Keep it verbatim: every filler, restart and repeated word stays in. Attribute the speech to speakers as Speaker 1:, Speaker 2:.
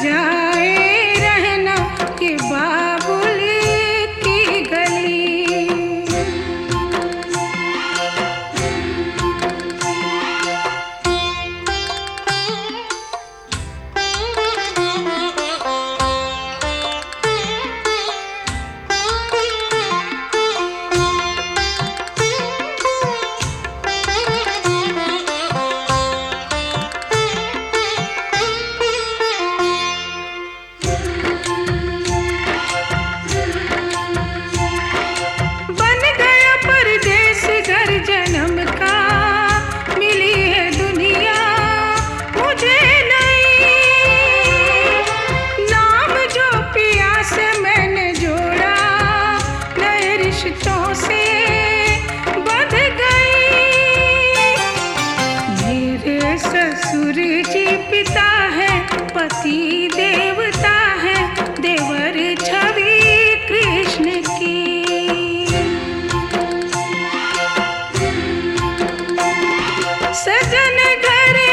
Speaker 1: जाए रहना कि बाबुल की गली। बन गया परदेस घर जन्म का, मिली है दुनिया मुझे नई। नाम जो पिया से मैंने जोड़ा, नए रिश्तों से बंध गई। मेरे ससुर जी पिता है, पति देवता है, देवर छवि कृष्ण की। सजन घर